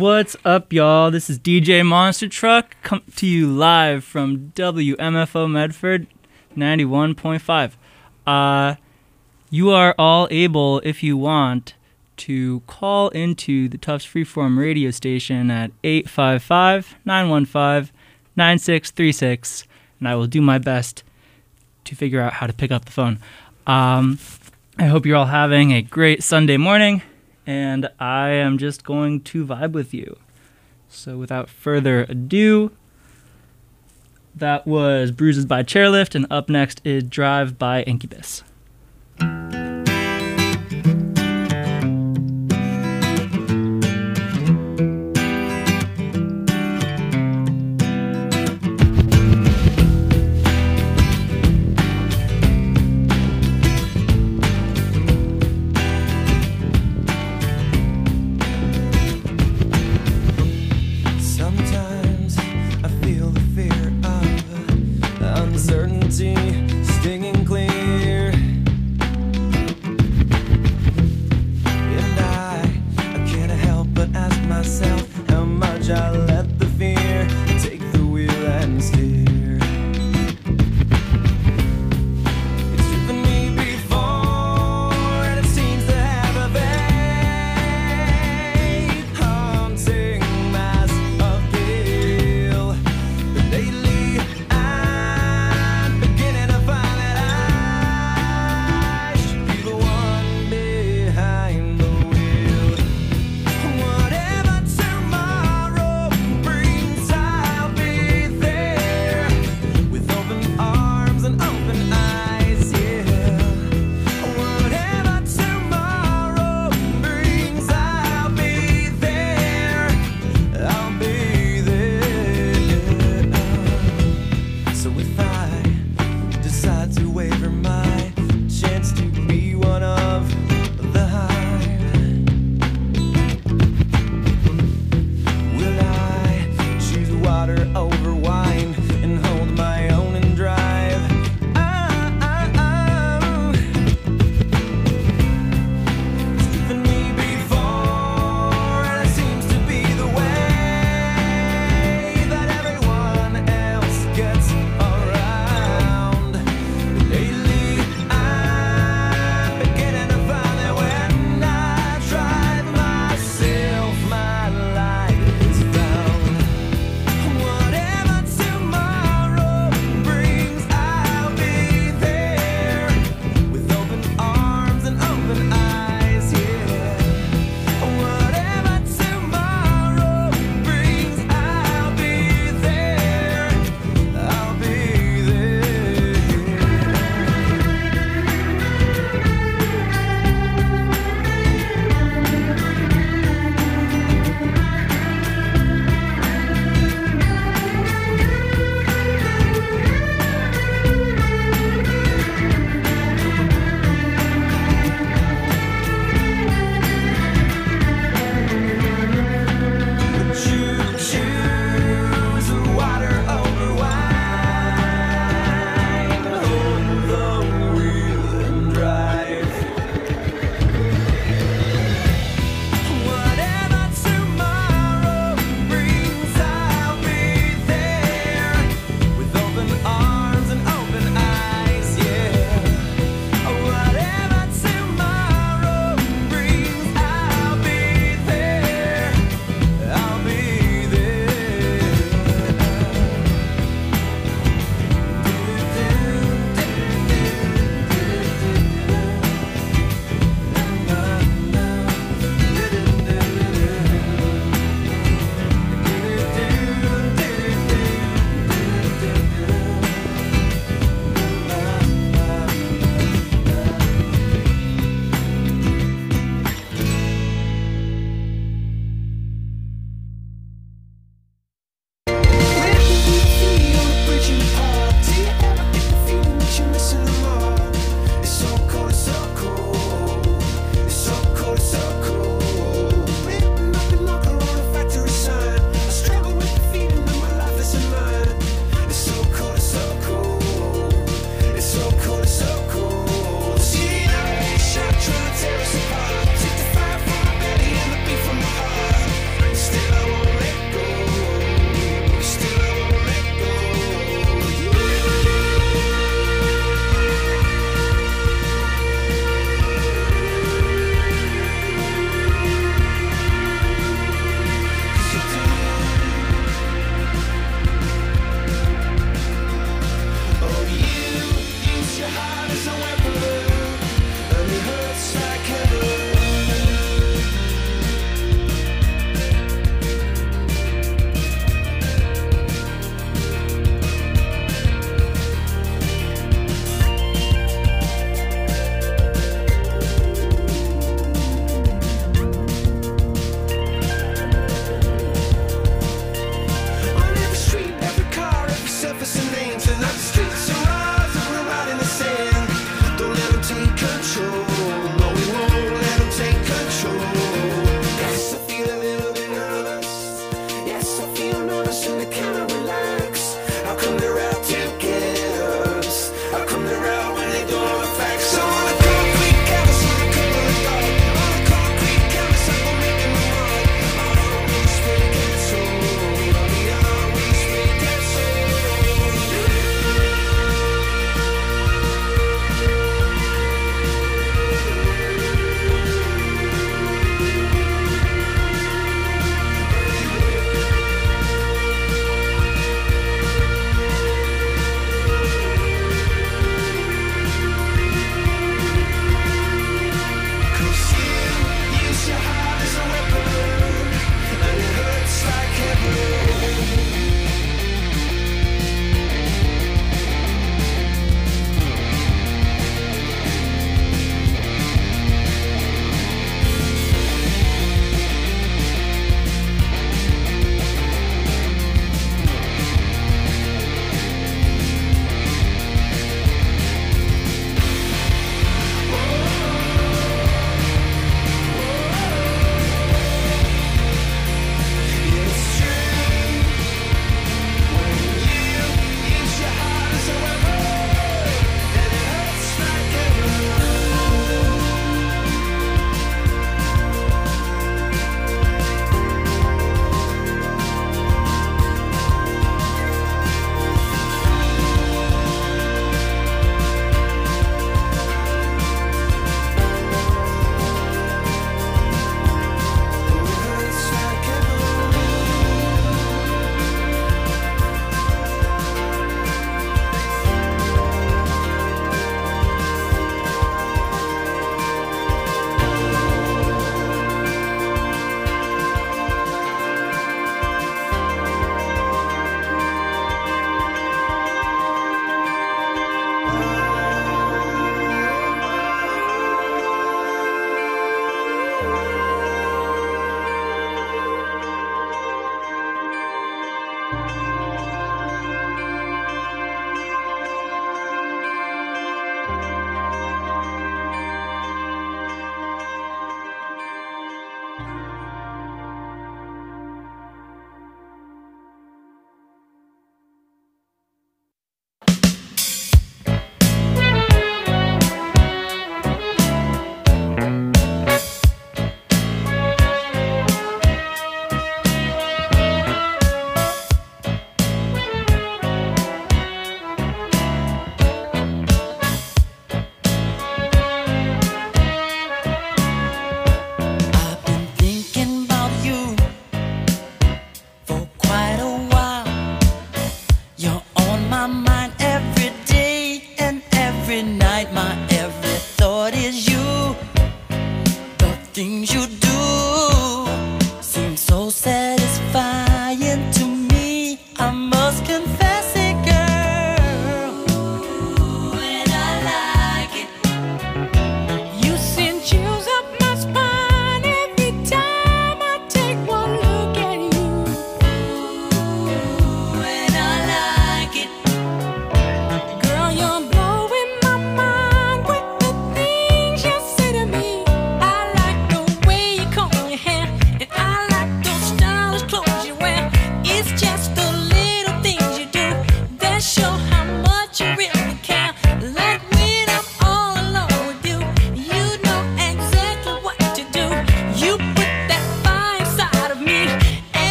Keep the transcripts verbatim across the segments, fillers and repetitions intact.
What's up, y'all? This is D J Monster Truck, come to you live from W M F O Medford ninety-one point five. Uh, you are all able, if you want, to call into the Tufts Freeform radio station at eight five five, nine one five, nine six three six, and I will do my best to figure out how to pick up the phone. Um, I hope you're all having a great Sunday morning, and I am just going to vibe with you. So without further ado, that was Bruises by Chairlift, and up next is Drive by Incubus. Stinging clear, and I, I can't help but ask myself how much I let the fear take the wheel and steer. It's driven me before, and it seems to have a vague, haunting mass appeal. But lately I'm beginning to find that I should be the one behind the wheel. Whatever tomorrow brings, I'll be there with open arms and open eyes, yeah. Whatever tomorrow brings, I'll be there. I'll be there. So if I decide to waver my chance to be one of the hive, will I choose water over wine and hold my own and drive? Oh, oh, oh. It's driven me before, and it seems to be the way that everyone else gets around. Lately I'm beginning to find that when I drive myself, my light is found. Whatever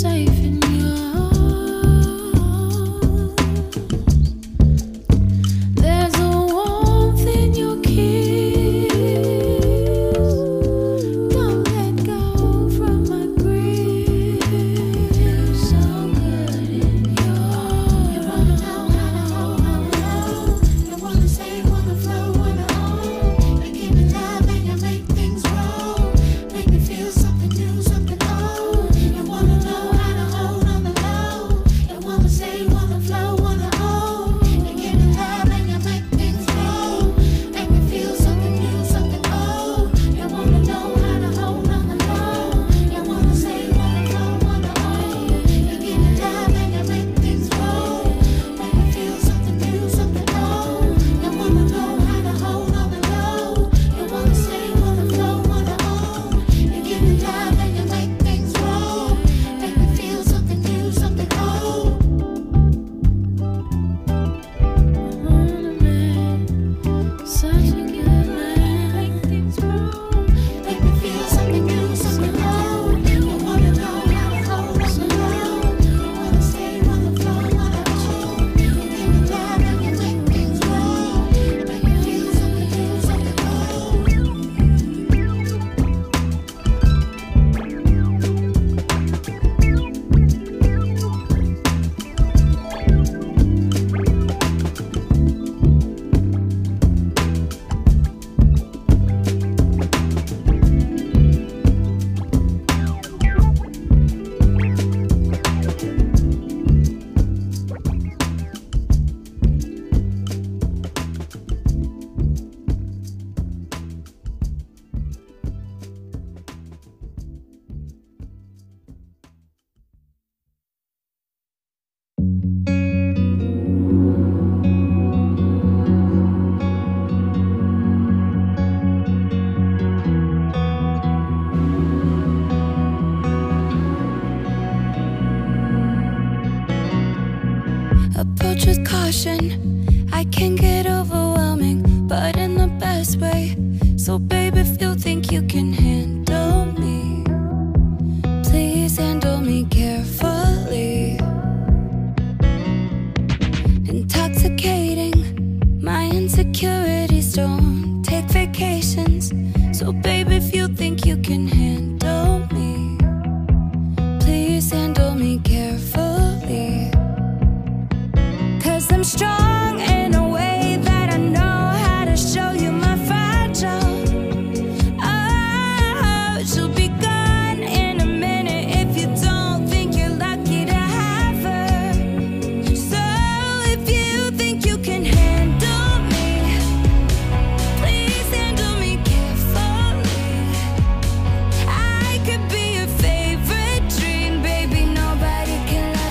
safe in your arms. There's a warmth in your kiss. Don't let go from my grip. Feels so good in your arms. You wanna know how to hold on low. You wanna stay, wanna flow, wanna own. You give me love and you make things roll. Make me feel something new, something old. You wanna know how to hold on the low. You wanna stay, wanna flow, wanna own. You give me love and you make things roll. Make me feel something new, something old. You wanna know how to hold on the low. You wanna stay, wanna flow, wanna own. You give me love and you make things roll. Make me feel something new, something old. You wanna know how to hold on the low. You wanna stay, wanna flow, wanna own. You give me love and you make things roll. Make me feel something new, something old. Such a good man. Make things roll. Make me feel something new, something old. You wanna know how to hold on the low. You wanna stay, wanna flow, wanna own. You give me love and you make things roll. Make me feel something new, something old. Approach with caution, I can get overwhelming, but in the best way. So babe, if you think you can handle me, please handle me carefully. Intoxicating, my insecurities don't take vacations. So babe, if you think you can handle me, please handle me carefully. 'Cause I'm strong in a way that I know how to show you my fragile. Oh, she'll be gone in a minute if you don't think you're lucky to have her. So if you think you can handle me, please handle me carefully. I could be your favorite dream, baby, nobody can love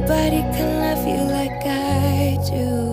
Nobody can love you like I do.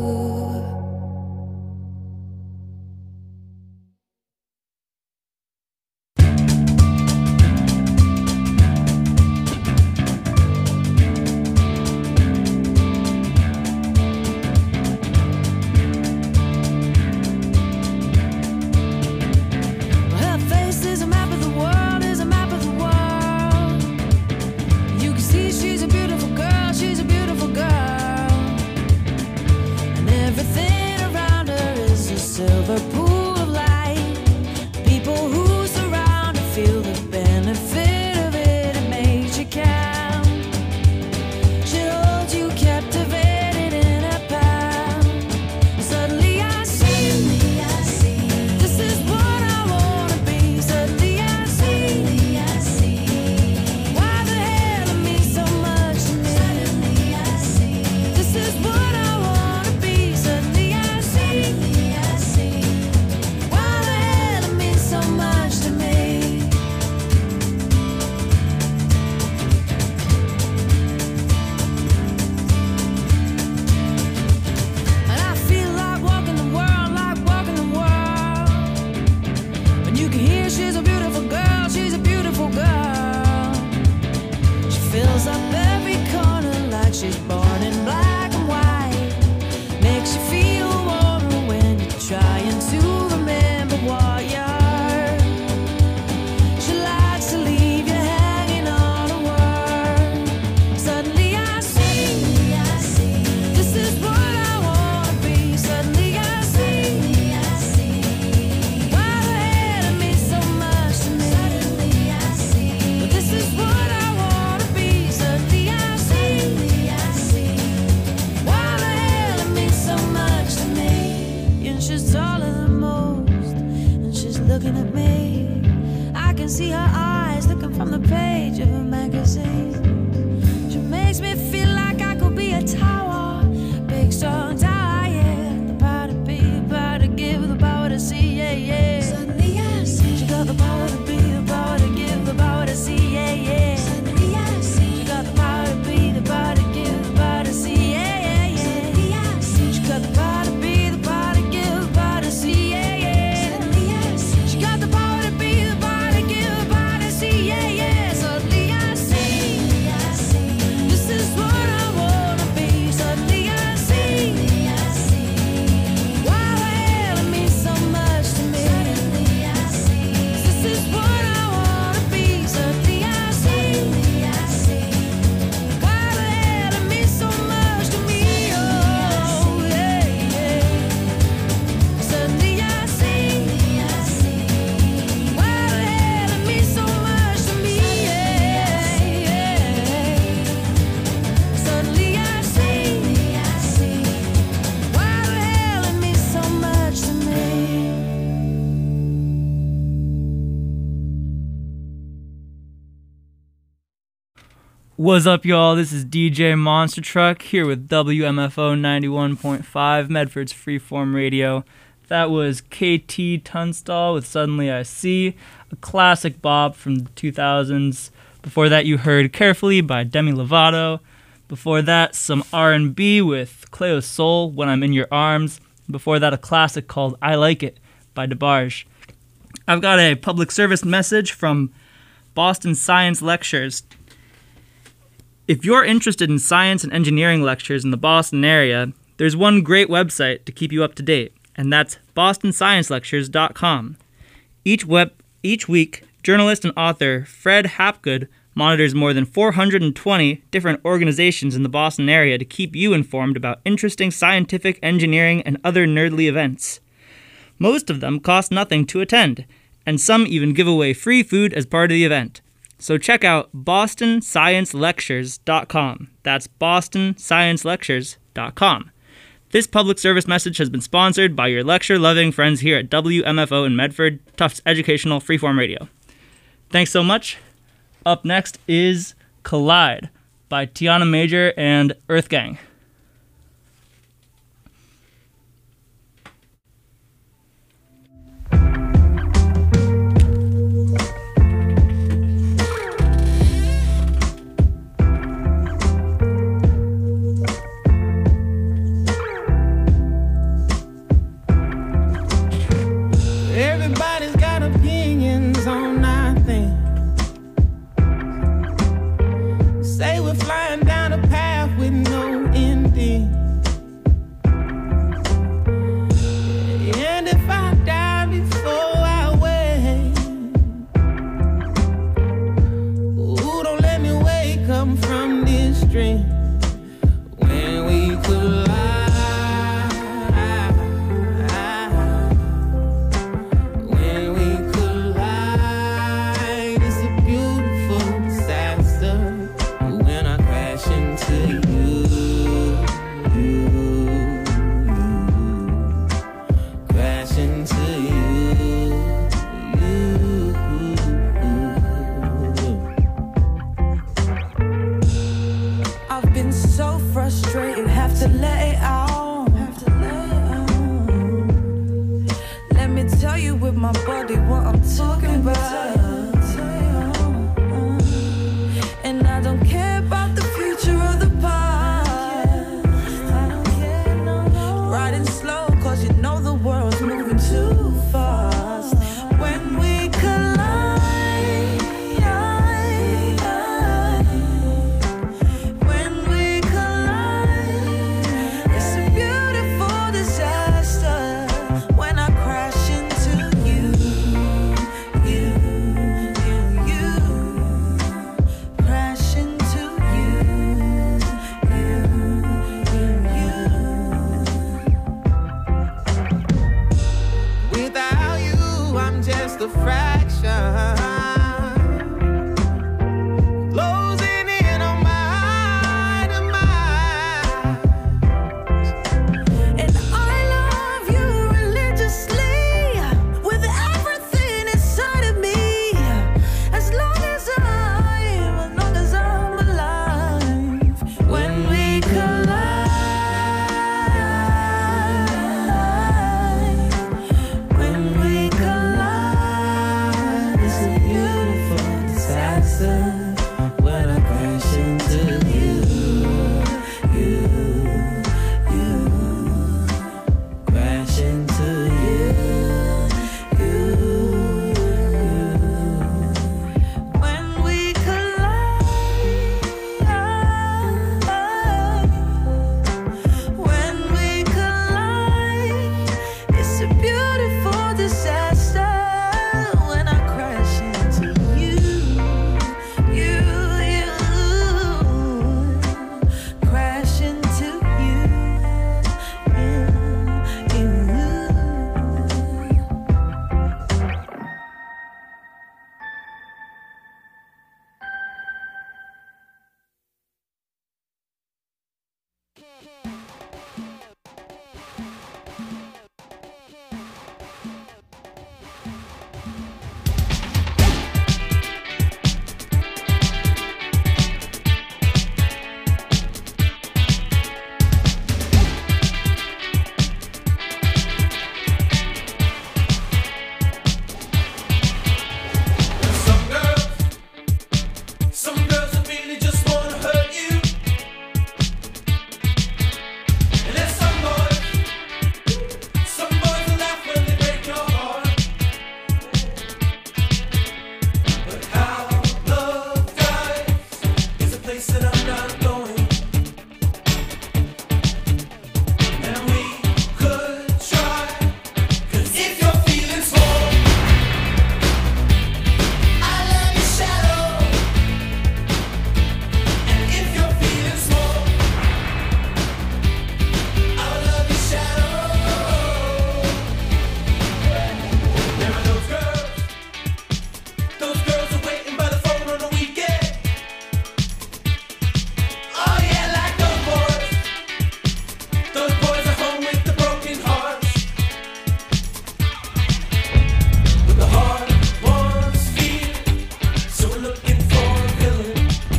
Her face is a map of the world, is a map of the world. You can see she's a beautiful girl, she's a beautiful girl. And everything around her is a silver pool of light. People who surround her feel the benefit of it, it makes you count. She holds you captivated in her palm. Suddenly I see, this is what I wanna be. Suddenly I see, why the hell it means so much to me. This is what I wanna be. Suddenly I see, why the hell it means so much to me. And I feel like walking the world, like walking the world. And you can hear she's a beautiful girl, she's a beautiful girl. She fills up every corner like she's born in black and white. Makes you feel warmer when you're trying to remember what you're. She likes to leave you hanging on a word. Suddenly I see, this is what I wanna be. Suddenly I see, why the hell it means so much to me. But this is what I wanna be. Suddenly I see, why the hell it means so much to me. And she's taller than most, and she's looking at me. I can see her eyes looking from the page of a magazine. She makes me feel like I could be a tower, big strong tower, yeah. The power to be, the power to give, the power to see, yeah, yeah. Suddenly I see, She got the power to be, the power to give, the power to see, yeah, yeah. suddenly I see, She got the power to be, the power to give, the power to see, yeah, yeah, yeah. suddenly I see, She got the power to be, the power to give, the power to see, yeah, yeah. suddenly I see. She got the power to be, the power to give, the power to see, yeah, yeah. Suddenly I see, this is what I wanna be. Suddenly I see, why the hell it means so much to me. This is what I wanna be. Suddenly I see, why the hell it means so much to me. Oh, yeah, yeah. Suddenly I see, why the hell it means so much to me. Yeah, yeah. Suddenly I see, why the hell it means so much to me. What's up, y'all? This is D J Monster Truck here with W M F O ninety-one point five, Medford's Freeform Radio. That was K T Tunstall with Suddenly I See, a classic bop from the two thousands. Before that, you heard Carefully by Demi Lovato. Before that, some R and B with Cleo Soul, When I'm in Your Arms. Before that, a classic called I Like It by DeBarge. I've got a public service message from Boston Science Lectures. If you're interested in science and engineering lectures in the Boston area, there's one great website to keep you up to date, and that's boston science lectures dot com. Each web each week, journalist and author Fred Hapgood monitors more than four hundred twenty different organizations in the Boston area to keep you informed about interesting scientific, engineering, and other nerdly events. Most of them cost nothing to attend, and some even give away free food as part of the event. So check out boston science lectures dot com. That's boston science lectures dot com. This public service message has been sponsored by your lecture-loving friends here at W M F O in Medford, Tufts Educational Freeform Radio. Thanks so much. Up next is Collide by Tiana Major and Earth Gang. disaster when I crash into you, you, you, crash into you, you, you. When we collide, when we collide, it's a beautiful disaster when I crash into you, you, you, crash into you, you, you. Some girls, some girls that really just wanna hurt you. And there's some boys, some boys that laugh when they break your heart. But how love dies is a place that I'm not going. And we could try, 'cause if you're feeling small, I love your shadow. And if you're feeling small, I love your shadow. There are those girls, those girls are waiting by the phone on the weekend. Oh yeah, like those boys, those boys are home with the broken hearts. But the heart wants fear, so we're looking for a villain.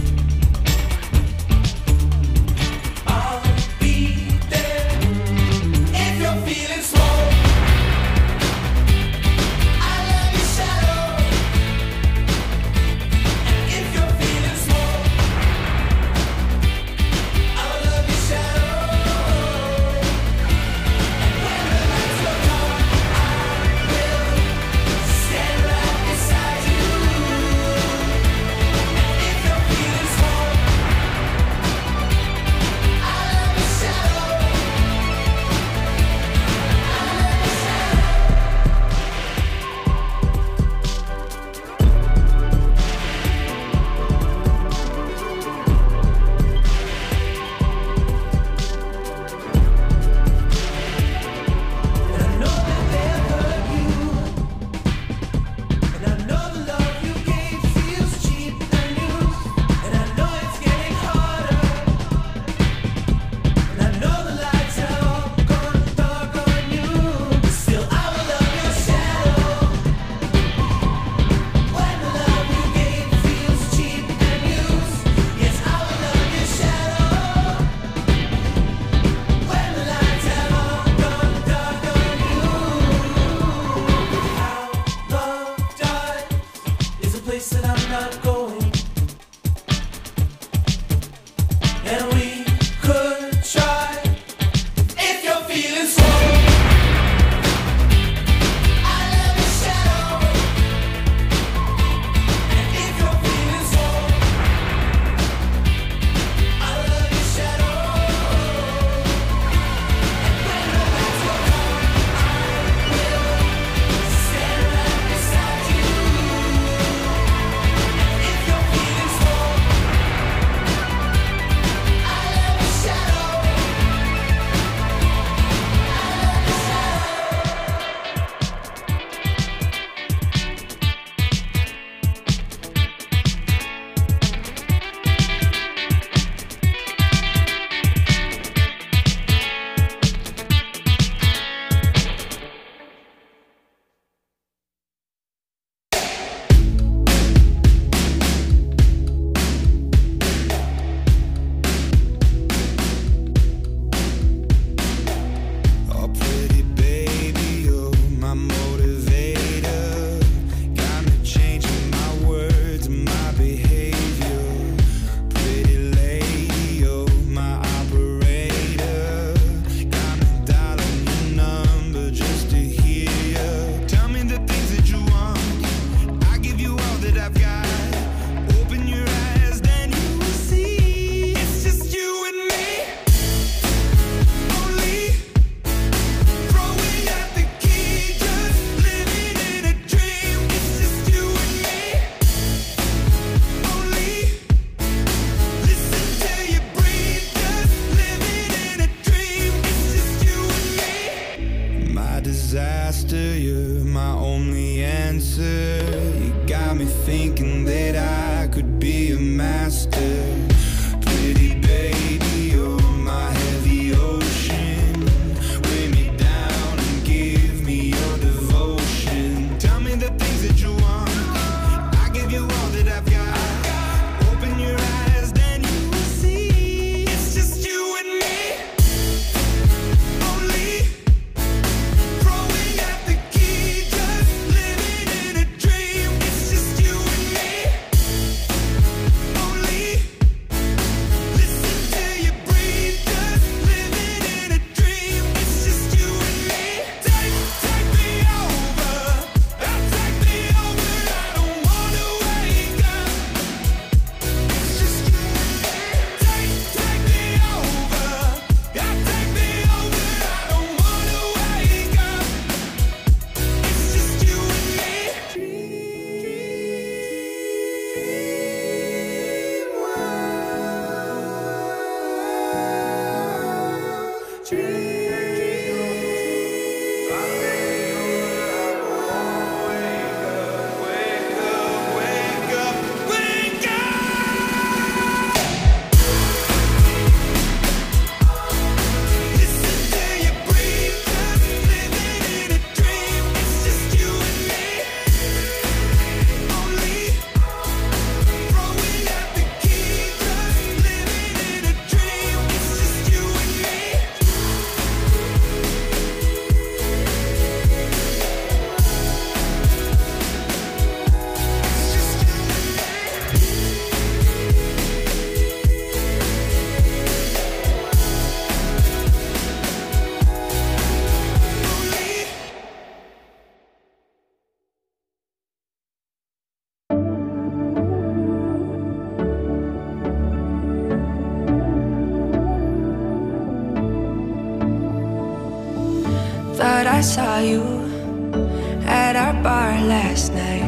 I'll be there if you're feeling small. I love your shadow. And if you're feeling small, I love your shadow. And when the lights go dark, I will stand right beside you. And if you're feeling small, I love your shadow. I love your shadow. And I know that they'll hurt you. And I know the love you gave feels cheap and used. And I know it's getting harder. And I know the lights have all gone dark on you. But still, I will love your shadow. When the love you gave feels cheap and used, yes, I will love your shadow. When the lights have all gone dark on you. How love dies is a place that I'm not going. And we could try if you're feeling small. I love your shadow. And if you're feeling small, I love your shadow. And when the lights go dark, I will stand right beside you. And if I've got. Open your eyes, then you will see. It's just you and me. Only throwing out the key, just living in a dream. It's just you and me. Only listen till you breathe, just living in a dream. It's just you and me. My disaster, you're my only answer. You got me thinking that I could be a master. Pretty baby, you're my heavy ocean. Weigh me down and give me your devotion. Tell me the things that you want, I give you all that I've got. Open your eyes, then you will see. It's just you and me. Only throwing out the key, just living in a dream. It's just you and me. Only listen till you breathe, just living in a dream. It's just you and me. Take, take me over, oh, take me over. I don't wanna wake up. It's just you and me. Take, take me over, oh, take me over. I don't wanna wake up. It's just you and me. Thought I saw you at our bar last night.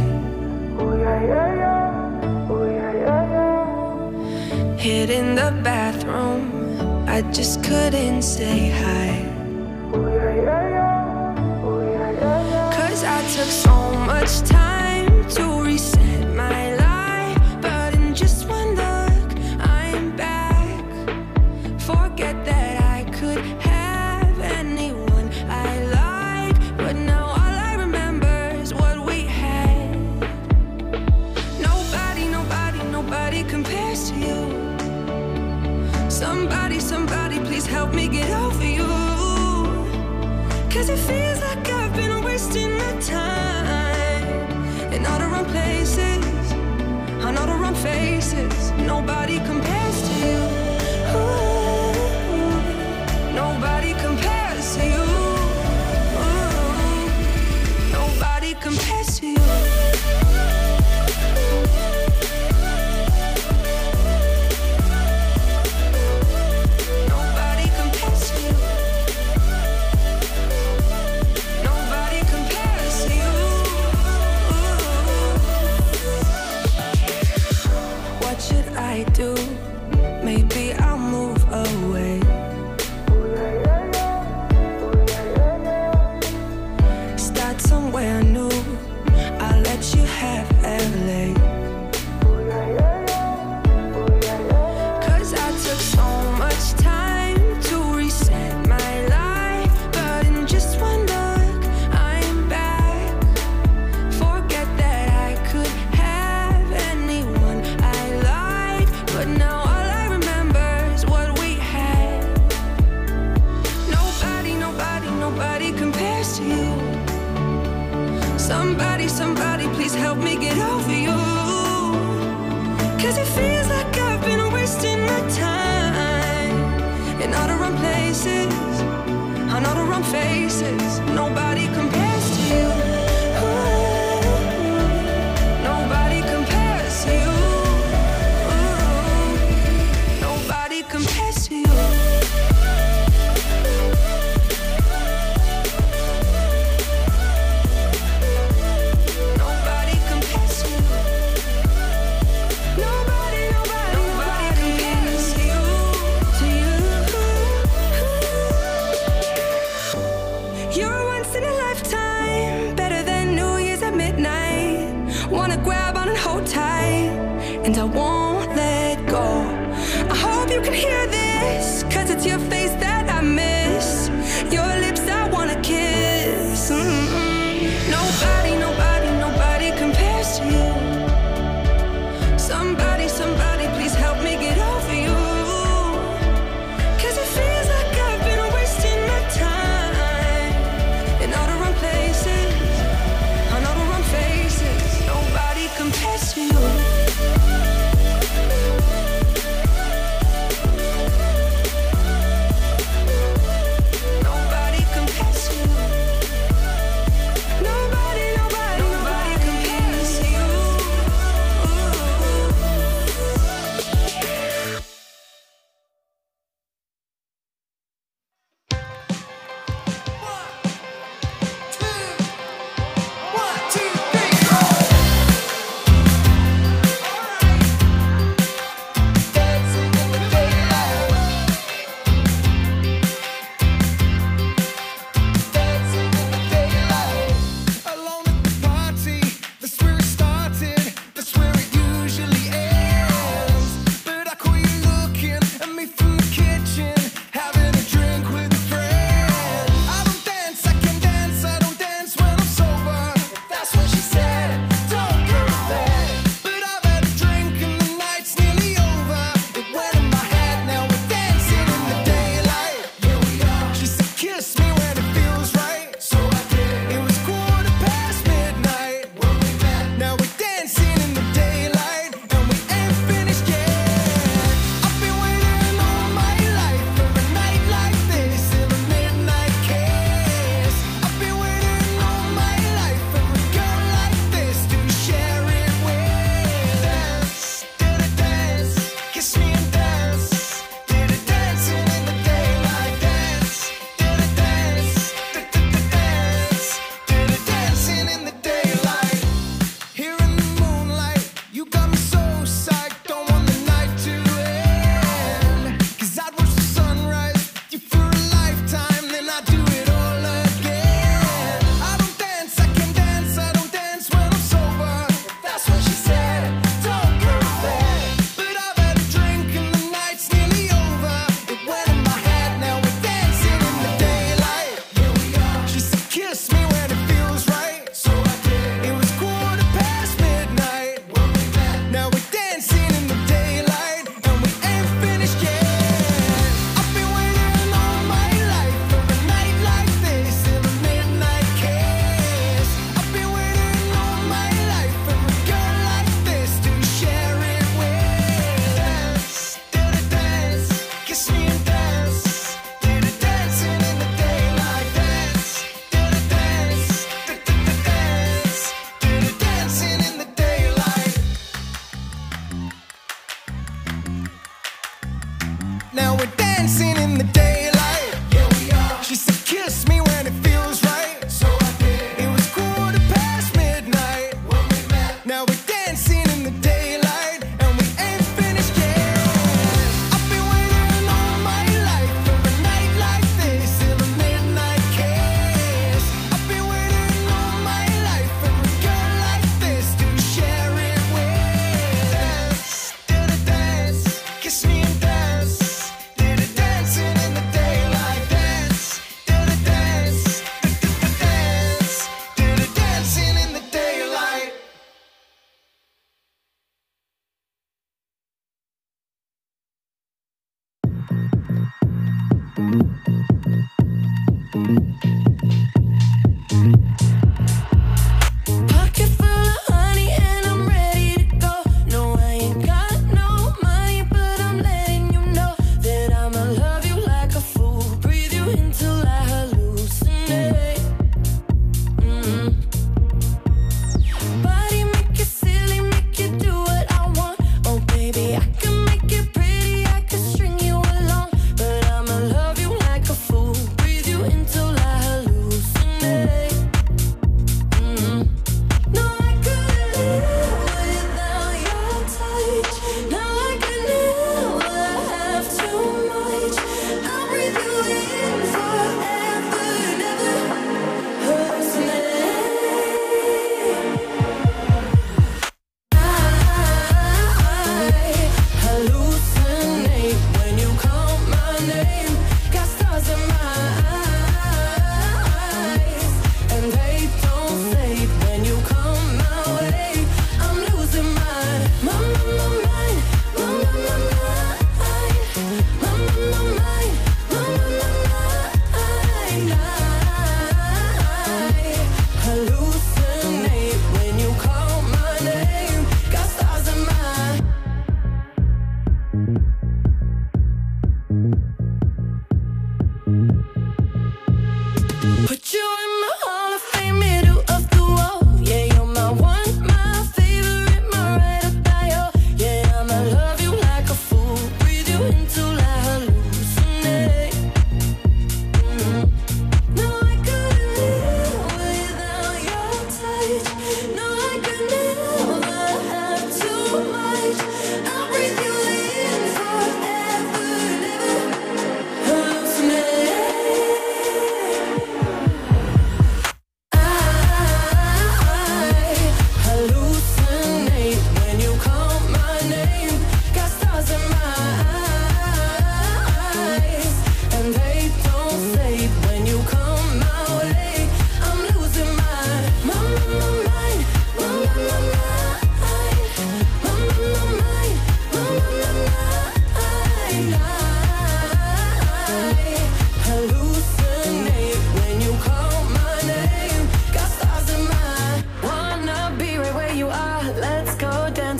Hid in the bathroom, I just couldn't say hi. Cause I took so much time to reset my life, but in just one look, I'm back. Forget that I could have anyone I like, but now all I remember is what we had. Nobody, nobody, nobody compares to you. Somebody, somebody, please help me get over you. Cause it feels like I've been wasting my time in all the wrong places, on all the wrong faces. Nobody compares to you. Ooh, nobody compares to you. Ooh, nobody compares to you. Nobody compares to you. Nobody compares to you. What should I do? Maybe I'll move away. Start somewhere new. I'll let you have L A. Cause I took so much time to reset my life, but in just one look, I'm back. Forget that I could have anyone I like, but now all I remember is what we had. Nobody, nobody, nobody compares to you. Somebody, somebody, please help me get over you. Cause it feels like I've been wasting my time in all the wrong places, on all the wrong faces. Nobody compares to you. Ooh, nobody compares. and I won't let go. I hope you can hear this, cause it's your face that I miss, your lips I wanna kiss. Mm-mm. Nobody, nobody, nobody compares to you. Somebody, somebody, please help me get over you. Cause it feels like I've been wasting my time in all the wrong places, on all the wrong faces. Nobody compares to you. Nobody compares to you. Nobody, nobody, nobody compares to you. Alone at the party, that's where it started, that's where it usually ends. But I caught you looking at me from the kitchen, having a drink with a friend. I don't dance, I can dance, I don't dance when I'm sober. That's what she said, don't go there. But I've had a drink and the night's nearly over. It went in my head, now we're dancing in the daylight. Here we are. She said, kiss me when it feels right. So I did. It was quarter past midnight when we met. Now we're dancing in the daylight, and we ain't finished yet. I've been waiting all my life for a night like this, in a midnight kiss. I've been waiting all my life for a girl like this to share it with. Dance, did a dance, kiss me and dance. Did a dancing in the daylight. Dance, did a dance, did a dance, did a dancing in the daylight. Here in the moonlight, you got me so psyched, don't want the night to end. Cause I'd watch the sunrise with you for a lifetime, then I'd do it all again. I don't dance, I can dance, I don't dance when I'm sober. That's what she said, don't go there. But I've had a drink and the night's nearly over. It went in my head, now we're dancing in the daylight. Here we are. She said, kiss me when it feels right. So I did. It was quarter past midnight when we met. Now we're dancing in the daylight, and we ain't finished yet. I've been waiting all my life for a night like this, in a midnight kiss. I've been waiting all my life for a girl like this to share it with. Dance, did a dance, kiss me and dance. Did a dancing in the daylight. Dance, did a dance, did a dance, did a dancing in the daylight. Now we're dancing in the daylight. Here we are. She said, kiss me when it feels right. So I did. It was quarter past midnight when we met. Now we're dancing in the daylight, and we ain't finished yet. I've been waiting all my life for a night like this, in a midnight kiss. I've been waiting all my life for a girl like this to share it with. Dance, did a dance, kiss me and dance. Did a dancing in the daylight. Dance, did a dance, did a dance, did a dancing in the daylight. Pocket full of honey and I'm ready to go. No, I ain't got no money, but I'm letting you know that I'ma love you like a fool. Breathe you until I hallucinate. Mm. Body make you silly, make you do what I want. Oh baby, I can make it pretty, I can string you along, but I'ma love you like a fool. Breathe you until I hallucinate.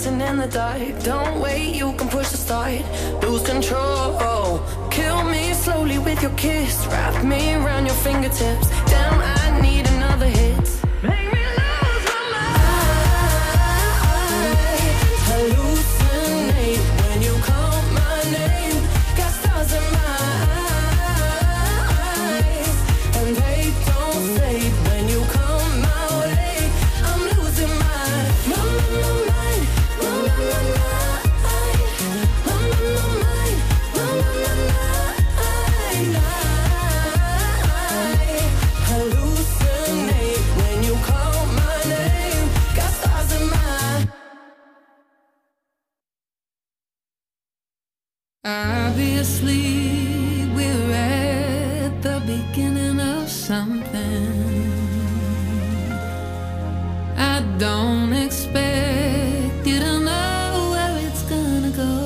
dancing in the dark. Don't wait, you can push the start. Lose control. Kill me slowly with your kiss. Wrap me around your fingertips. Damn, I need another hit. Make me lose my mind. Hallucinate when you call my name. Got stars in my eyes, and they don't fade when you come my way. I'm losing my mind, mind, mind, mind, mind, mind, hallucinate when you call my name. Got stars in my. Obviously, we're at the beginning of something. I don't expect you to know where it's gonna go,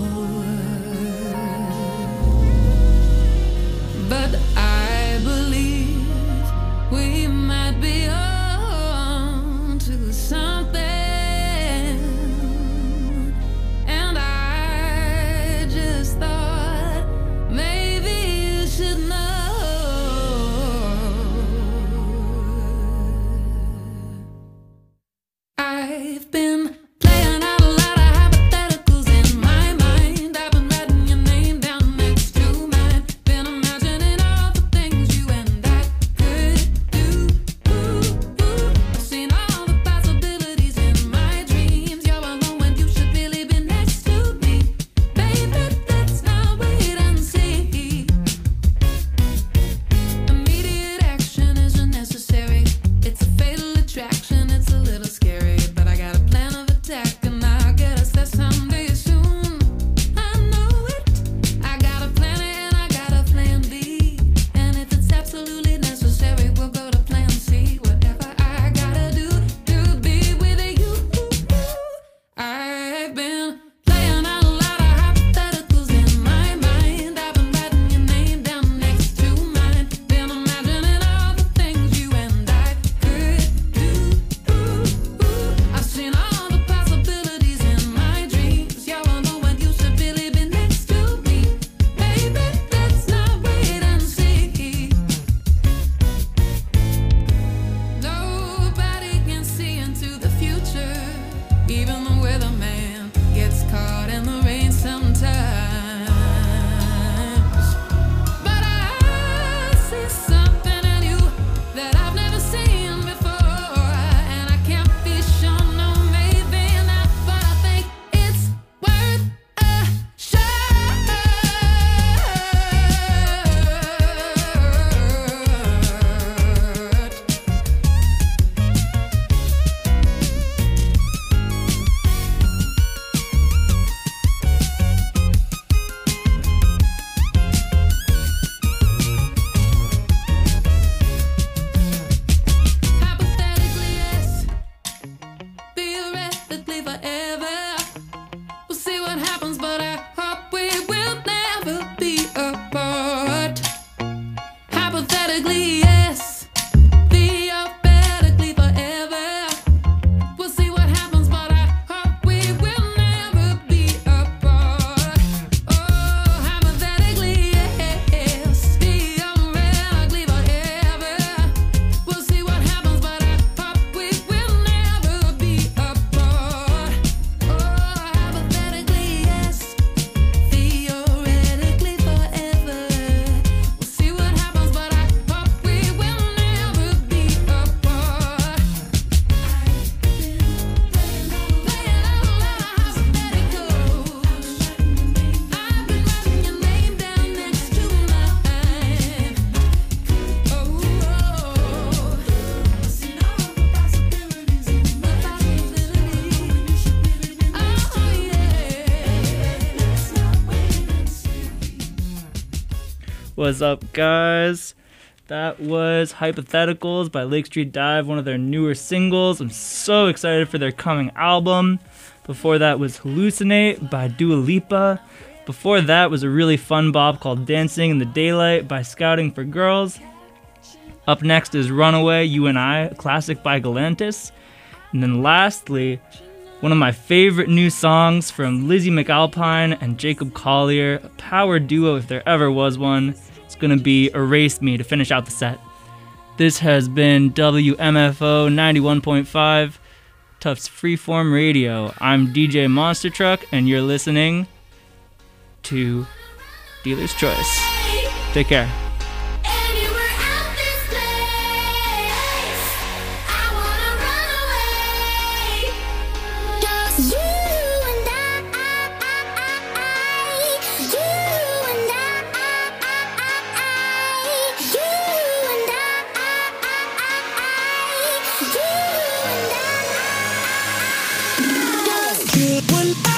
but I believe we might be on to something. And I just thought maybe you should know. I've been playing out a lot of hypotheticals in my mind. I've been writing your name down next to mine. Been imagining all the things you and I could do. I've seen all the possibilities in my dreams. You're alone when you should really be next to me. Baby, let's not wait and see. Immediate action isn't necessary. It's a fatal attraction, it's a little scary. But I got a plan of attack and I'll get us there someday soon. I know it. I got a plan A and I got a plan B. And if it's absolutely necessary, we'll go to plan C. Whatever I gotta do to be with you. I've been playing out a lot of hypotheticals in my mind. I've been writing your name down next to mine. Been imagining all the things you and I could do. I've seen all the possibilities in my dreams. You're alone when you should really be next to me. Baby, let's not wait and see. Nobody can see into the future. Even the weatherman gets caught in the rain sometimes. But I see something in you that I've never seen before. And I can't be sure, no, maybe not. But I think it's worth a shot. Hypothetically, yes. Theoretically, forever. We'll see what happens, but I hope we will never be apart. Hypothetically, yes. Theoretically, forever. We'll see what happens, but I hope we will never be apart. Oh, hypothetically, yes. Theoretically, forever. We'll see what happens, but I hope we will never be apart. Oh, hypothetically, yes. Theoretically, forever. We'll see what happens, but I hope we will never be apart. Playing out a lot of hypotheticals. I've been writing your name down next to mine. Oh, I've seen all the possibilities in my possibilities. Oh, yeah. Let's not wait and see. What's up, guys? That was Hypotheticals by Lake Street Dive, one of their newer singles. I'm so excited for their coming album. Before that was Hallucinate by Dua Lipa. Before that was a really fun bop called Dancing in the Daylight by Scouting for Girls. Up next is Runaway, You and I, a classic by Galantis. And then lastly, One of my favorite new songs from Lizzie McAlpine and Jacob Collier, a power duo if there ever was one. It's gonna be Erase Me to finish out the set. This has been W M F O ninety-one point five, Tufts Freeform Radio. I'm D J Monster Truck, and you're listening to Dealer's Choice. Take care. Anywhere out this place, I wanna run away. Just you and I, you and I, you and I, you and I. Just you and I.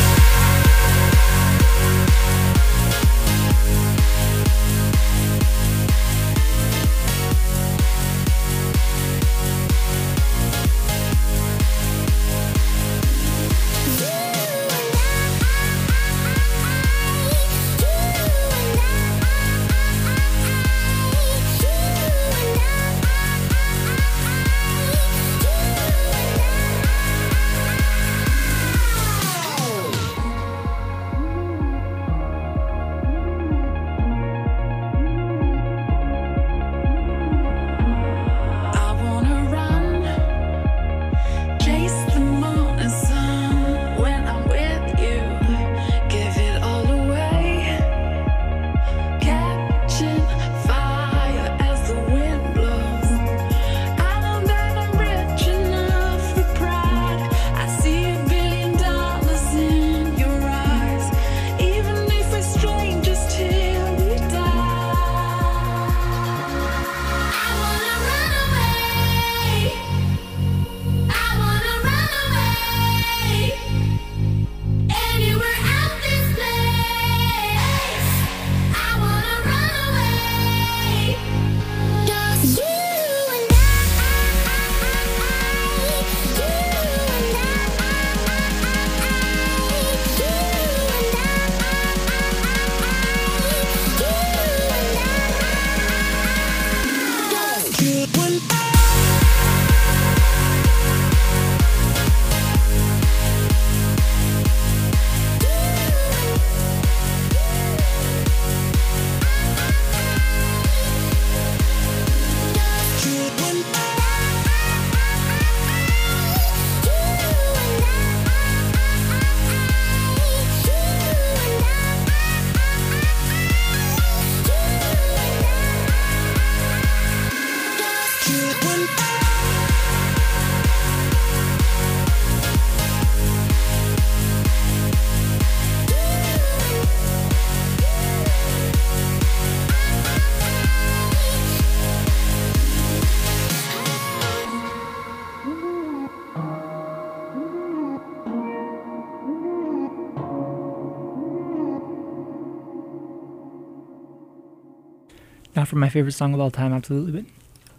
Not for my favorite song of all time, absolutely, but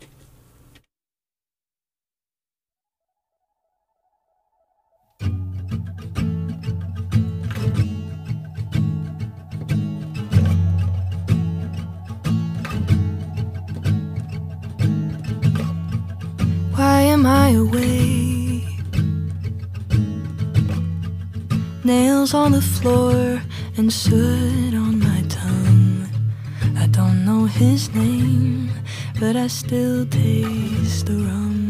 Why am I away? Nails on the floor and soot on my tongue. I don't know his name, but I still taste the rum.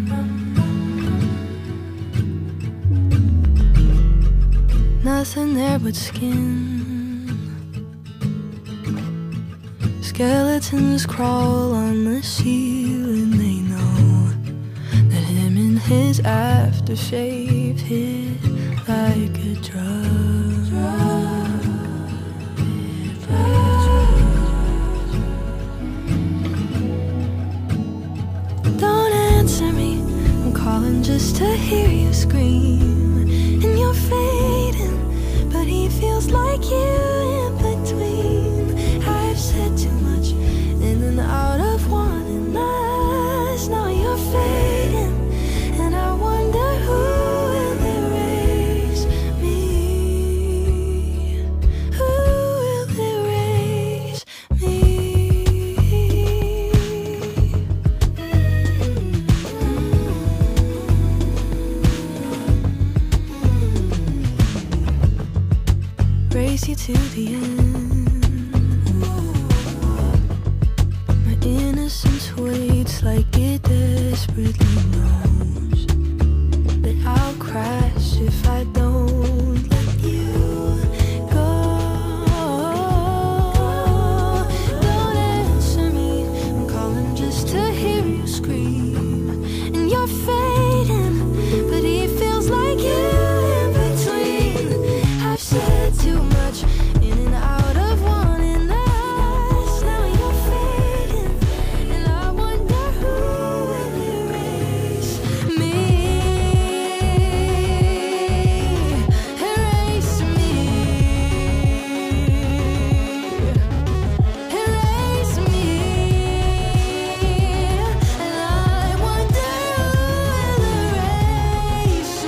Nothing there but skin. Skeletons crawl on the ceiling. They know that him and his aftershave hit like a drug. Don't answer me, I'm calling just to hear you scream. And you're fading, but he feels like you in between. I've said too much, in and out of wanting us. Now you're fading, and I wonder who will erase me. Who will erase me? chase you to the end. My innocence waits like it desperately knows that I'll crash if I don't let you go. Don't answer me, I'm calling just to hear you scream. And you're fading, but he feels like you in between. I've said too much, in and out of wanting us. Now you're fading, and I wonder who will erase me. Erase me. Erase me. And I wonder who will erase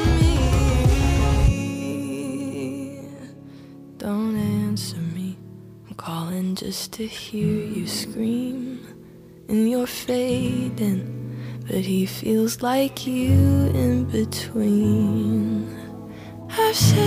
me. Don't answer me, I'm calling just to hear you scream. And you're fading, but he feels like you in between. I've said